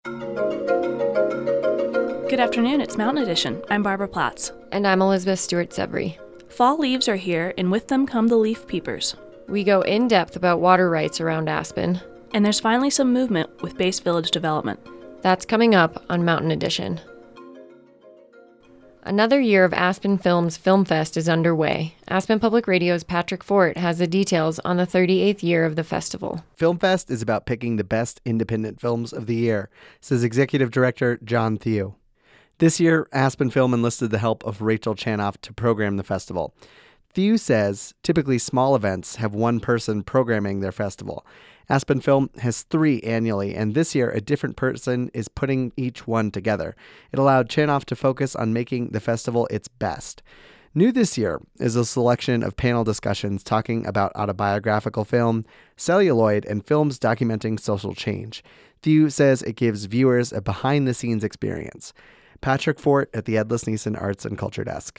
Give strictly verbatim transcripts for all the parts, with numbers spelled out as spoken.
Good afternoon, it's Mountain Edition. I'm Barbara Platz. And I'm Elizabeth Stewart-Sevry. Fall leaves are here, and with them come the leaf peepers. We go in-depth about water rights around Aspen. And there's finally some movement with Base Village development. That's coming up on Mountain Edition. Another year of Aspen Films Film Fest is underway. Aspen Public Radio's Patrick Fort has the details on the thirty-eighth year of the festival. Film Fest is about picking the best independent films of the year, says Executive Director John Thew. This year, Aspen Film enlisted the help of Rachel Chanoff to program the festival. Thew says typically small events have one person programming their festival. Aspen Film has three annually, and this year a different person is putting each one together. It allowed Chanoff to focus on making the festival its best. New this year is a selection of panel discussions talking about autobiographical film, celluloid, and films documenting social change. Thew says it gives viewers a behind-the-scenes experience. Patrick Fort at the Ed Lusnison Arts and Culture Desk.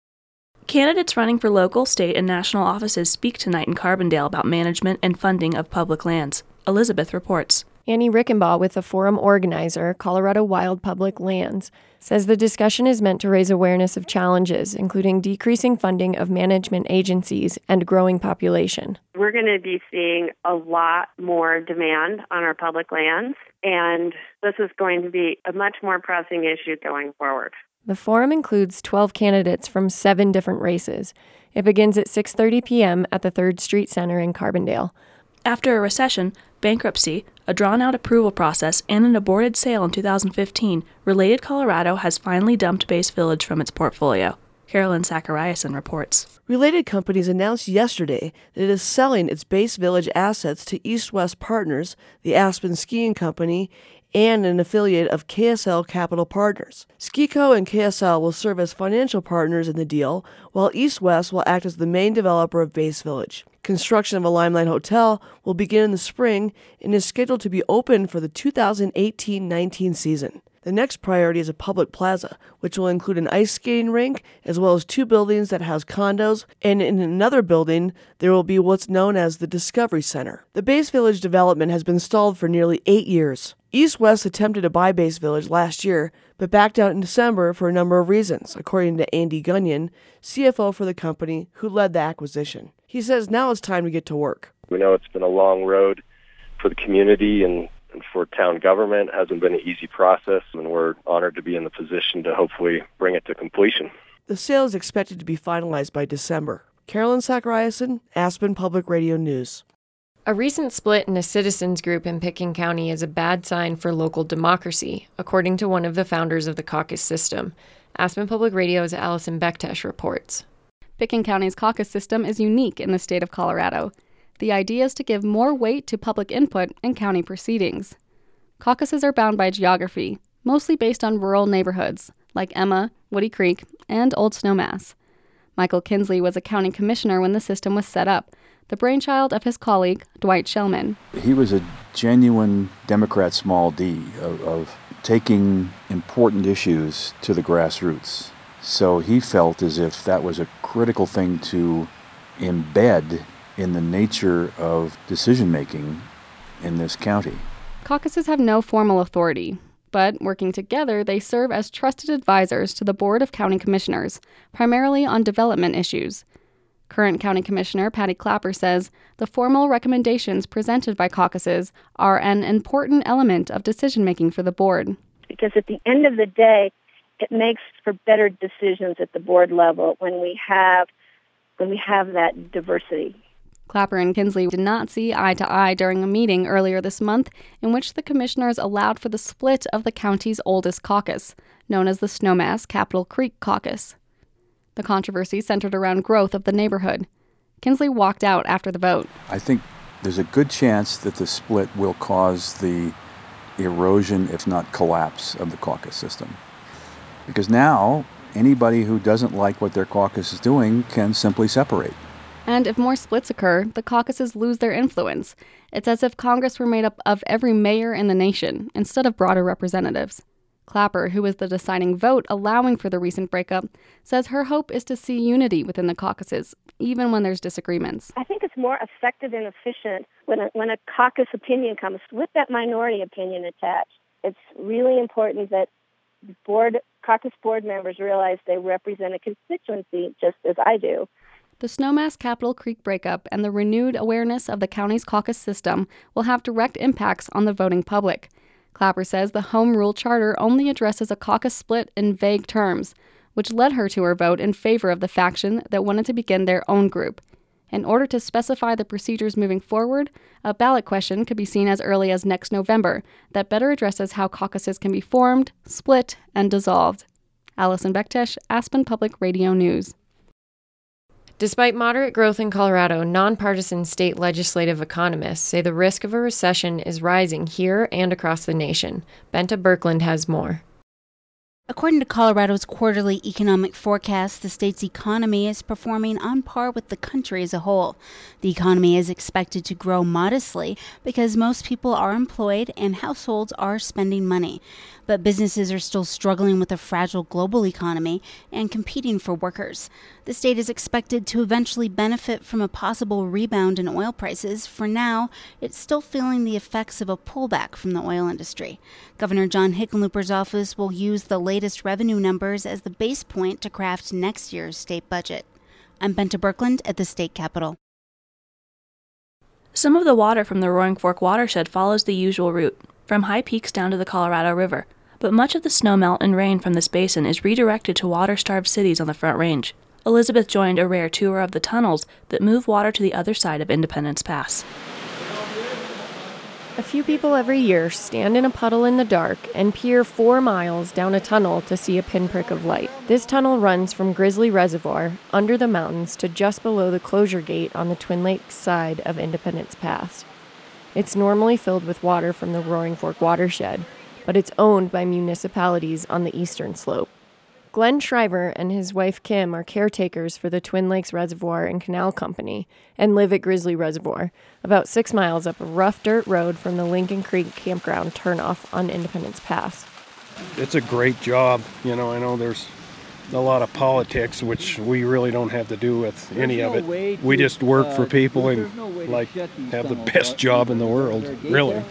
Candidates running for local, state, and national offices speak tonight in Carbondale about management and funding of public lands. Elizabeth reports. Annie Rickenbaugh with the forum organizer, Colorado Wild Public Lands, says the discussion is meant to raise awareness of challenges, including decreasing funding of management agencies and growing population. We're going to be seeing a lot more demand on our public lands, and this is going to be a much more pressing issue going forward. The forum includes twelve candidates from seven different races. It begins at six thirty p.m. at the Third Street Center in Carbondale. After a recession, bankruptcy, a drawn-out approval process, and an aborted sale in two thousand fifteen, Related Colorado has finally dumped Base Village from its portfolio. Carolyn Zachariason reports. Related Companies announced yesterday that it is selling its Base Village assets to East West Partners, the Aspen Skiing Company, and an affiliate of K S L Capital Partners. SkiCo and K S L will serve as financial partners in the deal, while East West will act as the main developer of Base Village. Construction of a Limelight Hotel will begin in the spring and is scheduled to be open for the two thousand eighteen nineteen season. The next priority is a public plaza, which will include an ice skating rink, as well as two buildings that house condos, and in another building, there will be what's known as the Discovery Center. The Base Village development has been stalled for nearly eight years. East West attempted to buy Base Village last year, but backed out in December for a number of reasons, according to Andy Gunyon, C F O for the company, who led the acquisition. He says now it's time to get to work. We know it's been a long road for the community and And for town government. It hasn't been an easy process, and we're honored to be in the position to hopefully bring it to completion. The sale is expected to be finalized by December. Carolyn Zachariason, Aspen Public Radio News. A recent split in a citizens group in Pitkin County is a bad sign for local democracy, according to one of the founders of the caucus system. Aspen Public Radio's Allison Bektesh reports. Pitkin County's caucus system is unique in the state of Colorado. The idea is to give more weight to public input in county proceedings. Caucuses are bound by geography, mostly based on rural neighborhoods like Emma, Woody Creek, and Old Snowmass. Michael Kinsley was a county commissioner when the system was set up, the brainchild of his colleague, Dwight Shellman. He was a genuine Democrat small d of, of taking important issues to the grassroots. So he felt as if that was a critical thing to embed in the nature of decision-making in this county. Caucuses have no formal authority, but working together, they serve as trusted advisors to the Board of County Commissioners, primarily on development issues. Current County Commissioner Patty Clapper says the formal recommendations presented by caucuses are an important element of decision-making for the board. Because at the end of the day, it makes for better decisions at the board level when we have when we have that diversity. Clapper and Kinsley did not see eye to eye during a meeting earlier this month in which the commissioners allowed for the split of the county's oldest caucus, known as the Snowmass Capitol Creek Caucus. The controversy centered around growth of the neighborhood. Kinsley walked out after the vote. I think there's a good chance that the split will cause the erosion, if not collapse, of the caucus system. Because now, anybody who doesn't like what their caucus is doing can simply separate. And if more splits occur, the caucuses lose their influence. It's as if Congress were made up of every mayor in the nation, instead of broader representatives. Clapper, who was the deciding vote allowing for the recent breakup, says her hope is to see unity within the caucuses, even when there's disagreements. I think it's more effective and efficient when a, when a caucus opinion comes with that minority opinion attached. it's really important that board caucus board members realize they represent a constituency just as I do. The Snowmass Capitol Creek breakup and the renewed awareness of the county's caucus system will have direct impacts on the voting public. Clapper says the Home Rule Charter only addresses a caucus split in vague terms, which led her to her vote in favor of the faction that wanted to begin their own group. In order to specify the procedures moving forward, a ballot question could be seen as early as next November that better addresses how caucuses can be formed, split, and dissolved. Allison Bektesh, Aspen Public Radio News. Despite moderate growth in Colorado, nonpartisan state legislative economists say the risk of a recession is rising here and across the nation. Benta Birkeland has more. According to Colorado's quarterly economic forecast, the state's economy is performing on par with the country as a whole. The economy is expected to grow modestly because most people are employed and households are spending money. But businesses are still struggling with a fragile global economy and competing for workers. The state is expected to eventually benefit from a possible rebound in oil prices. For now, it's still feeling the effects of a pullback from the oil industry. Governor John Hickenlooper's office will use the latest revenue numbers as the base point to craft next year's state budget. I'm Benta Birkeland at the state capitol. Some of the water from the Roaring Fork watershed follows the usual route, from high peaks down to the Colorado River. But much of the snowmelt and rain from this basin is redirected to water-starved cities on the Front Range. Elizabeth joined a rare tour of the tunnels that move water to the other side of Independence Pass. A few people every year stand in a puddle in the dark and peer four miles down a tunnel to see a pinprick of light. This tunnel runs from Grizzly Reservoir, under the mountains, to just below the closure gate on the Twin Lakes side of Independence Pass. It's normally filled with water from the Roaring Fork watershed, but it's owned by municipalities on the eastern slope. Glenn Shriver and his wife Kim are caretakers for the Twin Lakes Reservoir and Canal Company and live at Grizzly Reservoir, about six miles up a rough dirt road from the Lincoln Creek Campground turnoff on Independence Pass. It's a great job. You know, I know there's a lot of politics, which we really don't have to do with any of it. We just work for people and like have the best job in the world, really.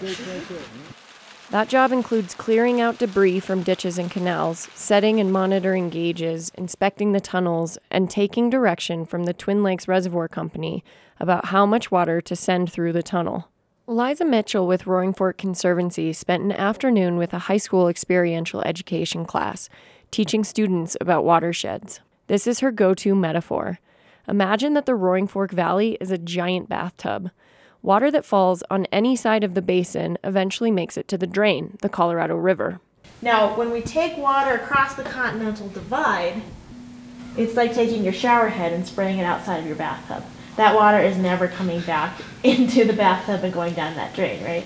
That job includes clearing out debris from ditches and canals, setting and monitoring gauges, inspecting the tunnels, and taking direction from the Twin Lakes Reservoir Company about how much water to send through the tunnel. Liza Mitchell with Roaring Fork Conservancy spent an afternoon with a high school experiential education class, teaching students about watersheds. This is her go-to metaphor. Imagine that the Roaring Fork Valley is a giant bathtub. Water that falls on any side of the basin eventually makes it to the drain, the Colorado River. Now, when we take water across the Continental Divide, it's like taking your shower head and spraying it outside of your bathtub. That water is never coming back into the bathtub and going down that drain, right?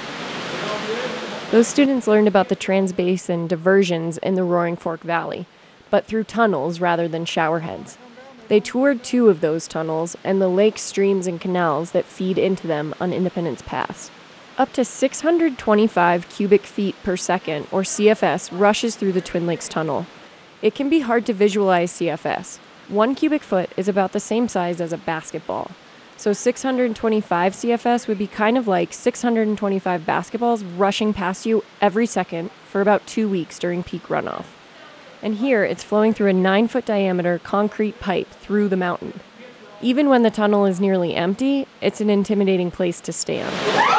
Those students learned about the transbasin diversions in the Roaring Fork Valley, but through tunnels rather than shower heads. They toured two of those tunnels and the lakes, streams, and canals that feed into them on Independence Pass. Up to six hundred twenty-five cubic feet per second, or C F S, rushes through the Twin Lakes Tunnel. It can be hard to visualize C F S. One cubic foot is about the same size as a basketball. So six hundred twenty-five C F S would be kind of like six hundred twenty-five basketballs rushing past you every second for about two weeks during peak runoff. And here, it's flowing through a nine-foot diameter concrete pipe through the mountain. Even when the tunnel is nearly empty, it's an intimidating place to stand.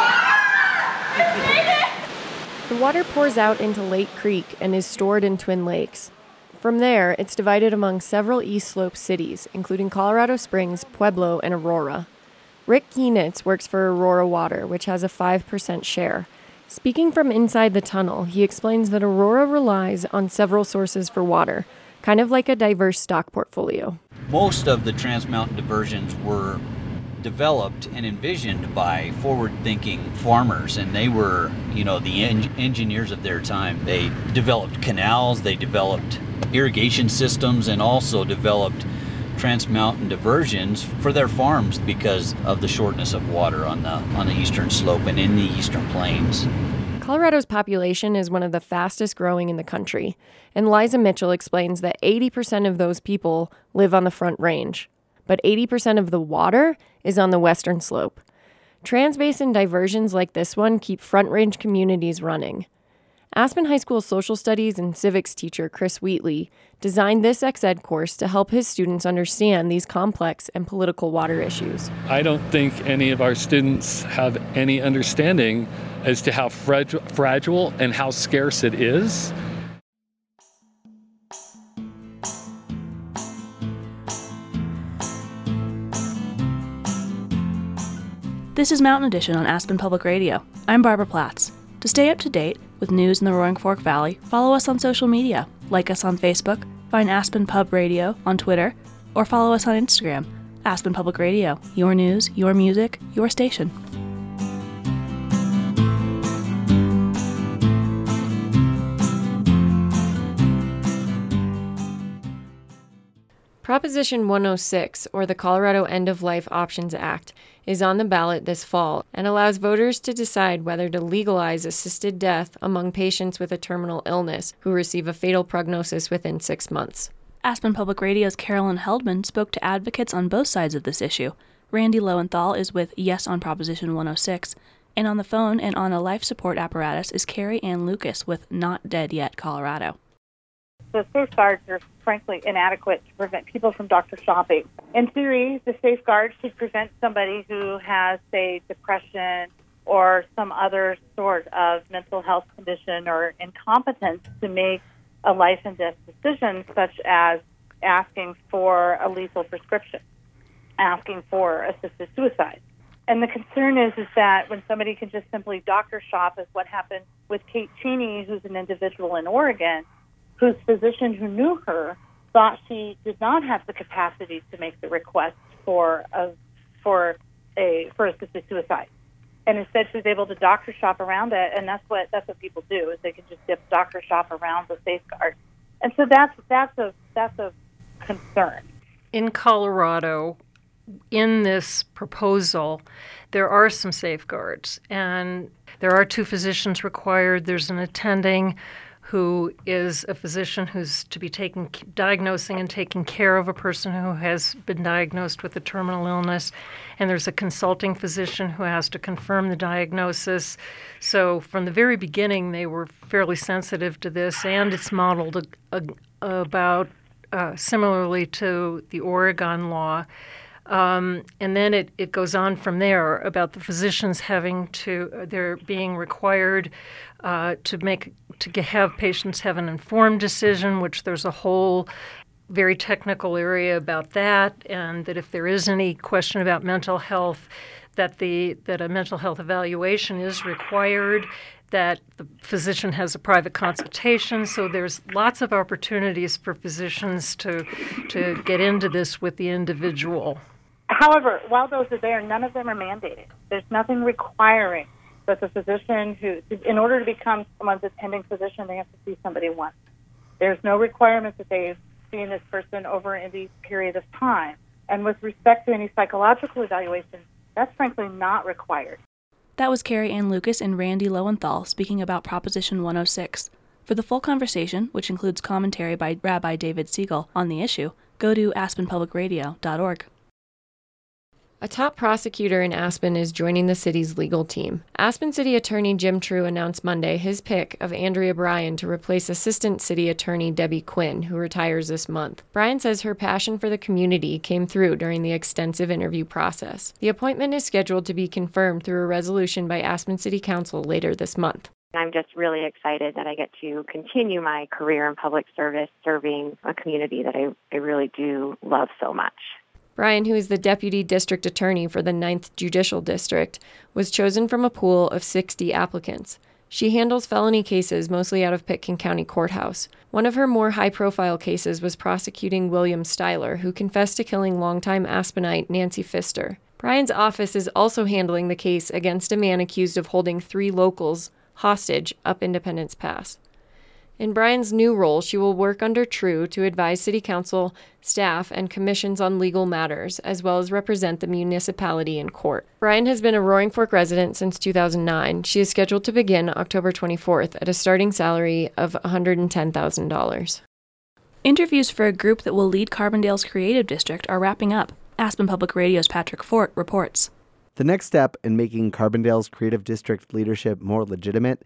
The water pours out into Lake Creek and is stored in Twin Lakes. From there, it's divided among several East Slope cities, including Colorado Springs, Pueblo, and Aurora. Rick Kienitz works for Aurora Water, which has a five percent share. Speaking from inside the tunnel, he explains that Aurora relies on several sources for water, kind of like a diverse stock portfolio. Most of the Trans Mountain diversions were developed and envisioned by forward-thinking farmers, and they were, you know, the en- engineers of their time. They developed canals, they developed irrigation systems, and also developed Trans Mountain diversions for their farms because of the shortness of water on the on the eastern slope and in the eastern plains. Colorado's population is one of the fastest growing in the country, and Liza Mitchell explains that eighty percent of those people live on the Front Range, but eighty percent of the water is on the western slope. Transbasin diversions like this one keep Front Range communities running. Aspen High School social studies and civics teacher Chris Wheatley designed this X Ed course to help his students understand these complex and political water issues. I don't think any of our students have any understanding as to how fragile, fragile and how scarce it is. This is Mountain Edition on Aspen Public Radio. I'm Barbara Platts. To stay up to date with news in the Roaring Fork Valley, follow us on social media. Like us on Facebook, find Aspen Pub Radio on Twitter, or follow us on Instagram. Aspen Public Radio, your news, your music, your station. Proposition one oh six, or the Colorado End-of-Life Options Act, is on the ballot this fall and allows voters to decide whether to legalize assisted death among patients with a terminal illness who receive a fatal prognosis within six months. Aspen Public Radio's Carolyn Heldman spoke to advocates on both sides of this issue. Randy Lowenthal is with Yes on Proposition one oh six, and on the phone and on a life support apparatus is Carrie Ann Lucas with Not Dead Yet Colorado. The safeguards are frankly inadequate to prevent people from doctor shopping. In theory, the safeguards should prevent somebody who has, say, depression or some other sort of mental health condition or incompetence to make a life and death decision, such as asking for a lethal prescription, asking for assisted suicide. And the concern is, is that when somebody can just simply doctor shop, as what happened with Kate Cheney, who's an individual in Oregon, whose physician who knew her thought she did not have the capacity to make the request for a for a for assisted suicide, and instead she was able to doctor shop around it, and that's what that's what people do, is they can just dip doctor shop around the safeguard, and so that's that's a that's a concern. In Colorado, in this proposal, there are some safeguards, and there are two physicians required. There's an attending who is a physician who's to be taking, diagnosing and taking care of a person who has been diagnosed with a terminal illness. And there's a consulting physician who has to confirm the diagnosis. So from the very beginning, they were fairly sensitive to this, and it's modeled a, a, about uh, similarly to the Oregon law. Um, and then it, it goes on from there about the physicians having to, they're being required uh, to make, to have patients have an informed decision, which there's a whole very technical area about that, and that if there is any question about mental health, that the that a mental health evaluation is required, that the physician has a private consultation. So there's lots of opportunities for physicians to to get into this with the individual. However, while those are there, none of them are mandated. There's nothing requiring that the physician who, in order to become someone's attending physician, they have to see somebody once. There's no requirement that they've seen this person over any period of time. And with respect to any psychological evaluation, that's frankly not required. That was Carrie Ann Lucas and Randy Lowenthal speaking about Proposition one oh six. For the full conversation, which includes commentary by Rabbi David Siegel on the issue, go to aspen public radio dot org. A top prosecutor in Aspen is joining the city's legal team. Aspen City Attorney Jim True announced Monday his pick of Andrea Bryan to replace Assistant City Attorney Debbie Quinn, who retires this month. Bryan says her passion for the community came through during the extensive interview process. The appointment is scheduled to be confirmed through a resolution by Aspen City Council later this month. I'm just really excited that I get to continue my career in public service, serving a community that I, I really do love so much. Bryan, who is the Deputy District Attorney for the ninth Judicial District, was chosen from a pool of sixty applicants. She handles felony cases mostly out of Pitkin County Courthouse. One of her more high-profile cases was prosecuting William Styler, who confessed to killing longtime Aspenite Nancy Pfister. Bryan's office is also handling the case against a man accused of holding three locals hostage up Independence Pass. In Bryan's new role, she will work under True to advise City Council, staff, and commissions on legal matters, as well as represent the municipality in court. Bryan has been a Roaring Fork resident since two thousand nine. She is scheduled to begin October twenty-fourth at a starting salary of one hundred ten thousand dollars. Interviews for a group that will lead Carbondale's creative district are wrapping up. Aspen Public Radio's Patrick Fort reports. The next step in making Carbondale's creative district leadership more legitimate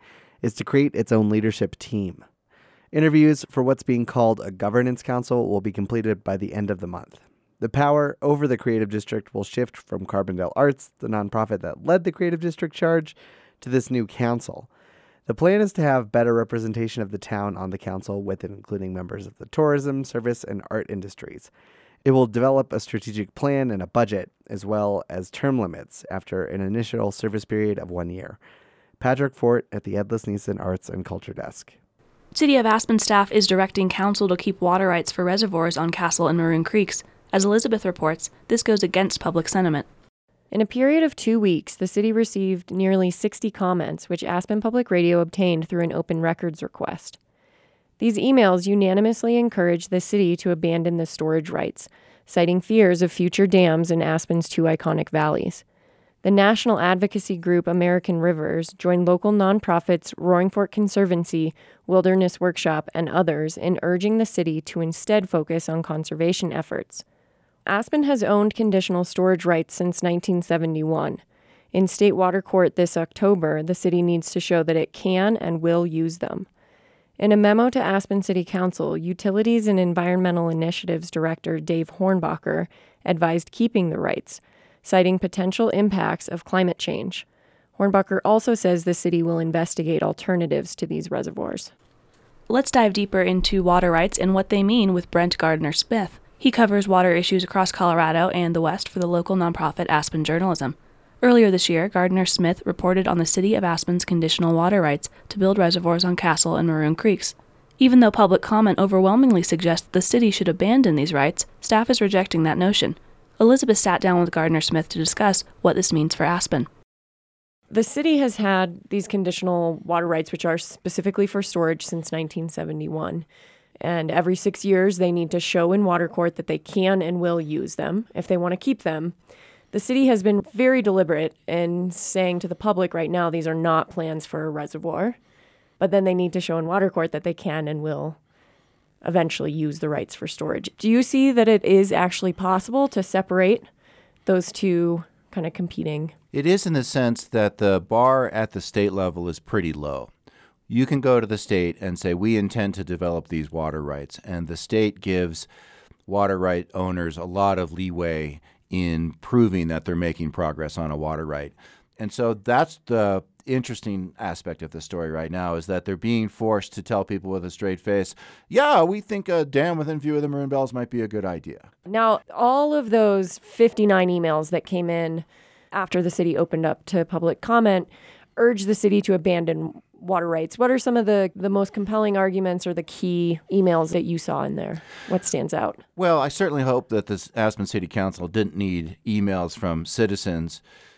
is to create its own leadership team. Interviews for what's being called a governance council will be completed by the end of the month. The power over the Creative District will shift from Carbondale Arts, the nonprofit that led the Creative District charge, to this new council. The plan is to have better representation of the town on the council, with it including members of the tourism, service, and art industries. It will develop a strategic plan and a budget, as well as term limits after an initial service period of one year. Patrick Fort at the Ed Lasnissen Arts and Culture Desk. City of Aspen staff is directing council to keep water rights for reservoirs on Castle and Maroon Creeks. As Elizabeth reports, this goes against public sentiment. In a period of two weeks, the city received nearly sixty comments, which Aspen Public Radio obtained through an open records request. These emails unanimously encourage the city to abandon the storage rights, citing fears of future dams in Aspen's two iconic valleys. The national advocacy group American Rivers joined local nonprofits Roaring Fork Conservancy, Wilderness Workshop, and others in urging the city to instead focus on conservation efforts. Aspen has owned conditional storage rights since nineteen seventy-one. In state water court this October, the city needs to show that it can and will use them. In a memo to Aspen City Council, Utilities and Environmental Initiatives Director Dave Hornbacher advised keeping the rights, citing potential impacts of climate change. Hornbacher also says the city will investigate alternatives to these reservoirs. Let's dive deeper into water rights and what they mean with Brent Gardner-Smith. He covers water issues across Colorado and the West for the local nonprofit Aspen Journalism. Earlier this year, Gardner-Smith reported on the City of Aspen's conditional water rights to build reservoirs on Castle and Maroon Creeks. Even though public comment overwhelmingly suggests the city should abandon these rights, staff is rejecting that notion. Elizabeth sat down with Gardner-Smith to discuss what this means for Aspen. The city has had these conditional water rights, which are specifically for storage, since nineteen seventy-one. And every six years, they need to show in water court that they can and will use them if they want to keep them. The city has been very deliberate in saying to the public right now these are not plans for a reservoir, but then they need to show in water court that they can and will eventually use the rights for storage. Do you see that it is actually possible to separate those two kind of competing? It is, in the sense that the bar at the state level is pretty low. You can go to the state and say, we intend to develop these water rights, and the state gives water right owners a lot of leeway in proving that they're making progress on a water right. And so that's the interesting aspect of the story right now, is that they're being forced to tell people with a straight face, yeah, we think a dam within view of the Maroon Bells might be a good idea. Now, all of those fifty-nine emails that came in after the city opened up to public comment urge the city to abandon water rights. What are some of the, the most compelling arguments or the key emails that you saw in there? What stands out? Well, I certainly hope that the Aspen City Council didn't need emails from citizens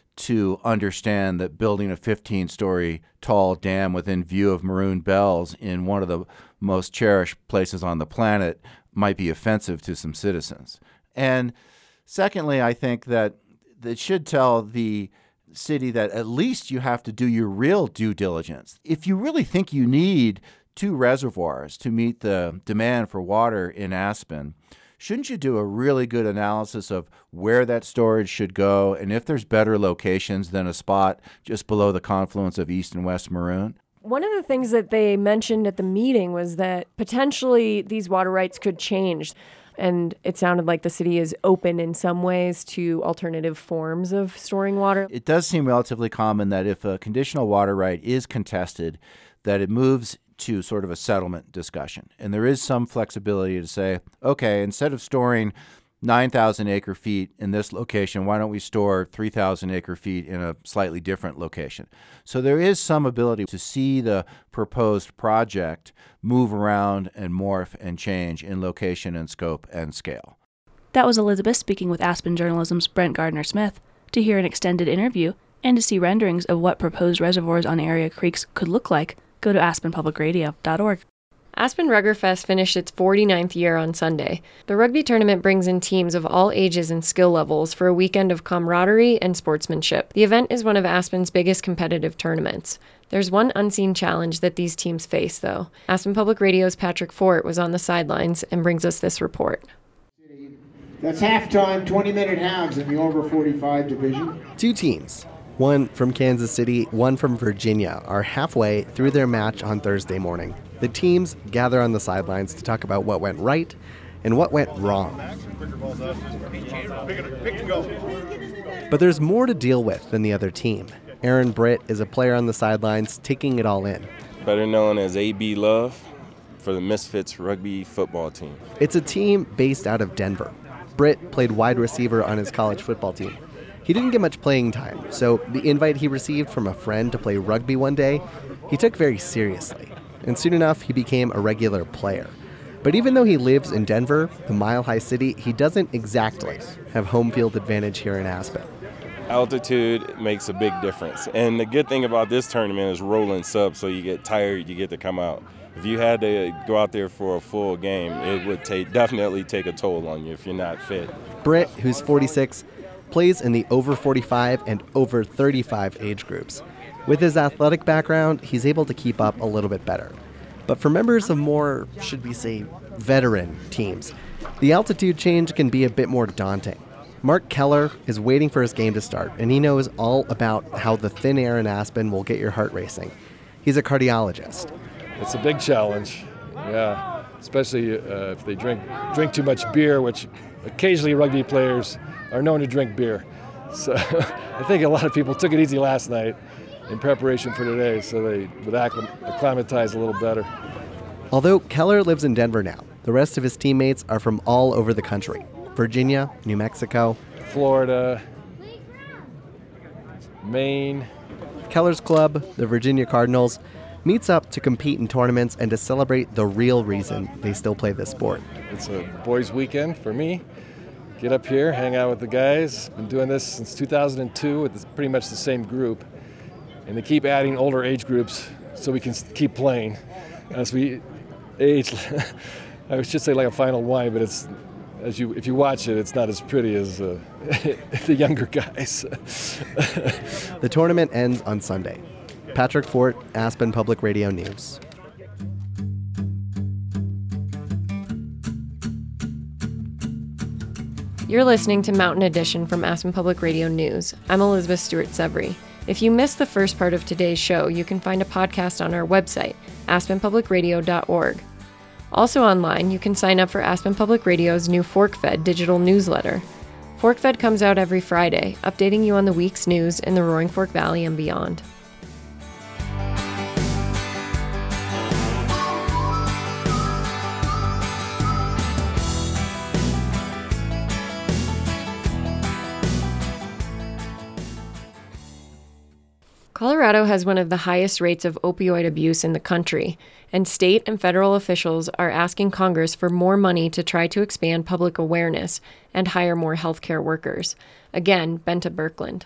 to understand that building a fifteen-story tall dam within view of Maroon Bells in one of the most cherished places on the planet might be offensive to some citizens. And secondly, I think that it should tell the city that at least you have to do your real due diligence. If you really think you need two reservoirs to meet the demand for water in Aspen, shouldn't you do a really good analysis of where that storage should go and if there's better locations than a spot just below the confluence of East and West Maroon? One of the things that they mentioned at the meeting was that potentially these water rights could change. And it sounded like the city is open in some ways to alternative forms of storing water. It does seem relatively common that if a conditional water right is contested, that it moves to sort of a settlement discussion. And there is some flexibility to say, okay, instead of storing nine thousand acre feet in this location, why don't we store three thousand acre feet in a slightly different location? So there is some ability to see the proposed project move around and morph and change in location and scope and scale. That was Elizabeth speaking with Aspen Journalism's Brent Gardner-Smith. To hear an extended interview and to see renderings of what proposed reservoirs on area creeks could look like, go to aspen public radio dot org. Aspen Ruggerfest finished its forty-ninth year on Sunday. The rugby tournament brings in teams of all ages and skill levels for a weekend of camaraderie and sportsmanship. The event is one of Aspen's biggest competitive tournaments. There's one unseen challenge that these teams face, though. Aspen Public Radio's Patrick Fort was on the sidelines and brings us this report. That's halftime, twenty-minute halves in the over forty-five division. Two teams, one from Kansas City, one from Virginia, are halfway through their match on Thursday morning. The teams gather on the sidelines to talk about what went right and what went wrong. But there's more to deal with than the other team. Aaron Britt is a player on the sidelines taking it all in. Better known as A B Love for the Misfits rugby football team. It's a team based out of Denver. Britt played wide receiver on his college football team. He didn't get much playing time, so the invite he received from a friend to play rugby one day, he took very seriously. And soon enough, he became a regular player. But even though he lives in Denver, the mile-high city, he doesn't exactly have home field advantage here in Aspen. Altitude makes a big difference. And the good thing about this tournament is rolling subs, so you get tired, you get to come out. If you had to go out there for a full game, it would take definitely take a toll on you if you're not fit. Britt, who's forty-six, plays in the over forty-five and over thirty-five age groups. With his athletic background, he's able to keep up a little bit better. But for members of more, should we say, veteran teams, the altitude change can be a bit more daunting. Mark Keller is waiting for his game to start, and he knows all about how the thin air in Aspen will get your heart racing. He's a cardiologist. It's a big challenge, yeah, especially uh, if they drink drink too much beer, which occasionally rugby players are known to drink beer. So I think a lot of people took it easy last night in preparation for today, so they would acclimatize a little better. Although Keller lives in Denver now, the rest of his teammates are from all over the country. Virginia, New Mexico, Florida, Maine. Keller's club, the Virginia Cardinals, meets up to compete in tournaments and to celebrate the real reason they still play this sport. It's a boys' weekend for me. Get up here, hang out with the guys. Been doing this since two thousand two with this, pretty much the same group. And they keep adding older age groups so we can keep playing as we age. I should say like a final wine, but it's as you if you watch it, it's not as pretty as uh, the younger guys. The tournament ends on Sunday. Patrick Fort, Aspen Public Radio News. You're listening to Mountain Edition from Aspen Public Radio News. I'm Elizabeth Stewart-Severy. If you missed the first part of today's show, you can find a podcast on our website, aspen public radio dot org. Also online, you can sign up for Aspen Public Radio's new ForkFed digital newsletter. ForkFed comes out every Friday, updating you on the week's news in the Roaring Fork Valley and beyond. Colorado has one of the highest rates of opioid abuse in the country, and state and federal officials are asking Congress for more money to try to expand public awareness and hire more healthcare workers. Again, Benta Birkeland.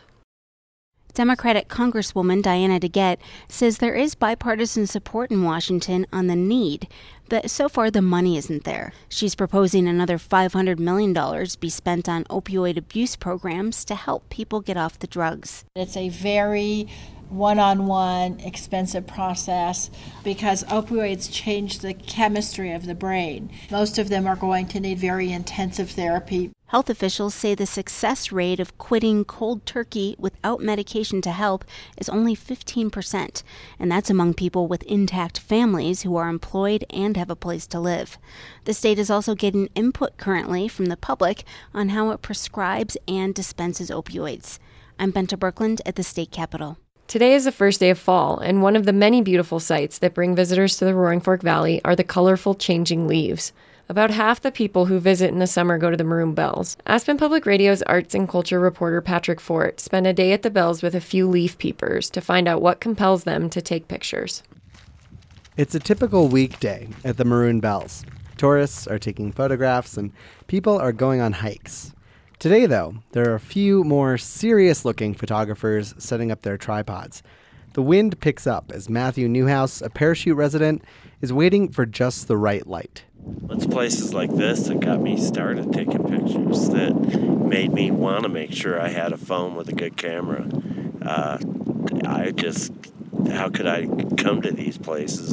Democratic Congresswoman Diana DeGette says there is bipartisan support in Washington on the need, but so far the money isn't there. She's proposing another five hundred million dollars be spent on opioid abuse programs to help people get off the drugs. It's a very one-on-one, expensive process because opioids change the chemistry of the brain. Most of them are going to need very intensive therapy. Health officials say the success rate of quitting cold turkey without medication to help is only fifteen percent, and that's among people with intact families who are employed and have a place to live. The state is also getting input currently from the public on how it prescribes and dispenses opioids. I'm Benta Birkeland at the state capitol. Today is the first day of fall, and one of the many beautiful sights that bring visitors to the Roaring Fork Valley are the colorful changing leaves. About half the people who visit in the summer go to the Maroon Bells. Aspen Public Radio's arts and culture reporter Patrick Fort spent a day at the Bells with a few leaf peepers to find out what compels them to take pictures. It's a typical weekday at the Maroon Bells. Tourists are taking photographs and people are going on hikes. Today, though, there are a few more serious-looking photographers setting up their tripods. The wind picks up as Matthew Newhouse, a Parachute resident, is waiting for just the right light. It's places like this that got me started taking pictures, that made me want to make sure I had a phone with a good camera. Uh, I just, how could I come to these places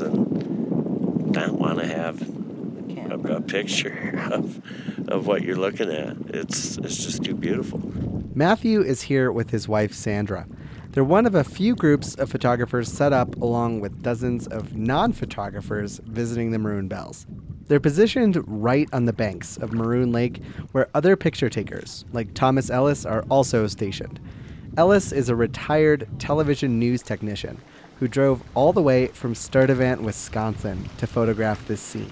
and not want to have a, a picture of of what you're looking at? It's it's just too beautiful. Matthew is here with his wife, Sandra. They're one of a few groups of photographers set up along with dozens of non-photographers visiting the Maroon Bells. They're positioned right on the banks of Maroon Lake, where other picture takers, like Thomas Ellis, are also stationed. Ellis is a retired television news technician who drove all the way from Sturtevant, Wisconsin to photograph this scene.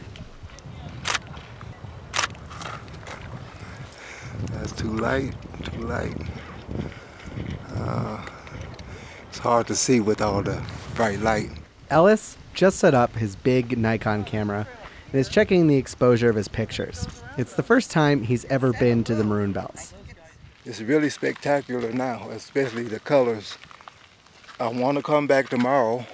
That's too light, too light. Uh, it's hard to see with all the bright light. Ellis just set up his big Nikon camera and is checking the exposure of his pictures. It's the first time he's ever been to the Maroon Bells. It's really spectacular now, especially the colors. I want to come back tomorrow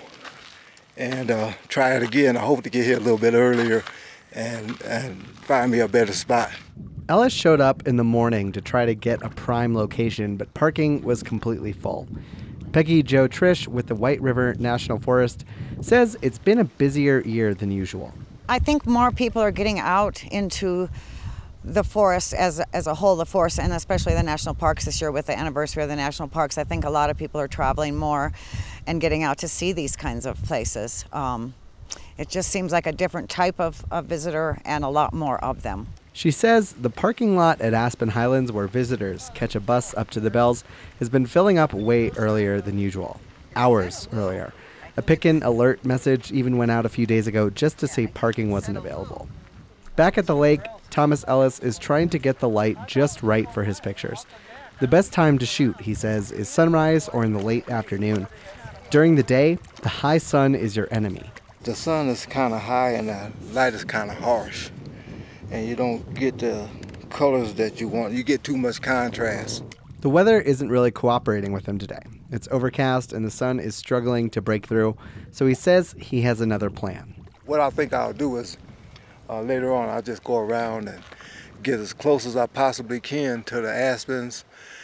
and uh, try it again. I hope to get here a little bit earlier and, and find me a better spot. Ellis showed up in the morning to try to get a prime location, but parking was completely full. Peggy Jo Trish with the White River National Forest says it's been a busier year than usual. I think more people are getting out into the forest as as a whole, the forest, and especially the national parks this year with the anniversary of the national parks. I think a lot of people are traveling more and getting out to see these kinds of places. Um, it just seems like a different type of, of visitor and a lot more of them. She says the parking lot at Aspen Highlands, where visitors catch a bus up to the Bells, has been filling up way earlier than usual, hours earlier. A pick-in alert message even went out a few days ago just to say parking wasn't available. Back at the lake, Thomas Ellis is trying to get the light just right for his pictures. The best time to shoot, he says, is sunrise or in the late afternoon. During the day, the high sun is your enemy. The sun is kind of high and the light is kind of harsh, and you don't get the colors that you want. You get too much contrast. The weather isn't really cooperating with him today. It's overcast and the sun is struggling to break through, so he says he has another plan. What I think I'll do is uh, later on I'll just go around and get as close as I possibly can to the aspens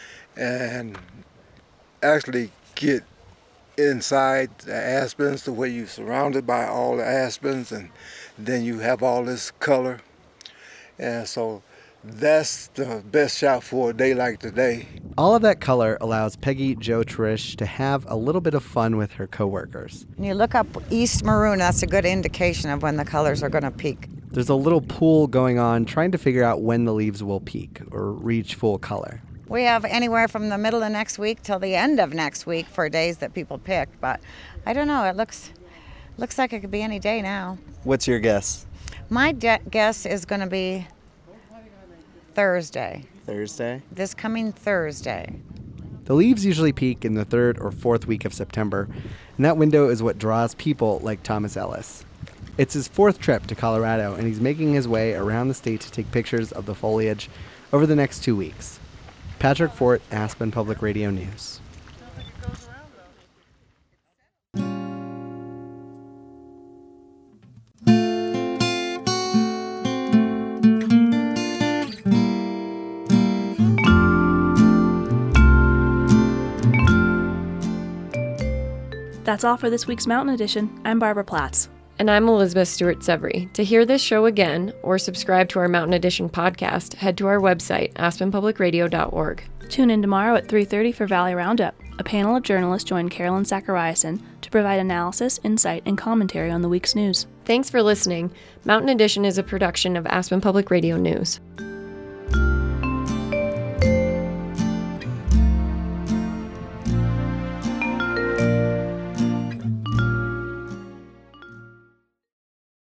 and actually get inside the aspens to where you're surrounded by all the aspens, and then you have all this color. And so that's the best shot for a day like today. All of that color allows Peggy Jo Trish to have a little bit of fun with her coworkers. When you look up East Maroon, that's a good indication of when the colors are going to peak. There's a little pool going on trying to figure out when the leaves will peak or reach full color. We have anywhere from the middle of next week till the end of next week for days that people picked, but I don't know. It looks looks like it could be any day now. What's your guess? My de- guess is going to be Thursday. Thursday? This coming Thursday. The leaves usually peak in the third or fourth week of September, and that window is what draws people like Thomas Ellis. It's his fourth trip to Colorado, and he's making his way around the state to take pictures of the foliage over the next two weeks. Patrick Fort, Aspen Public Radio News. That's all for this week's Mountain Edition. I'm Barbara Platz. And I'm Elizabeth Stewart Severy. To hear this show again or subscribe to our Mountain Edition podcast, head to our website, aspen public radio dot org. Tune in tomorrow at three thirty for Valley Roundup. A panel of journalists join Carolyn Zachariason to provide analysis, insight, and commentary on the week's news. Thanks for listening. Mountain Edition is a production of Aspen Public Radio News.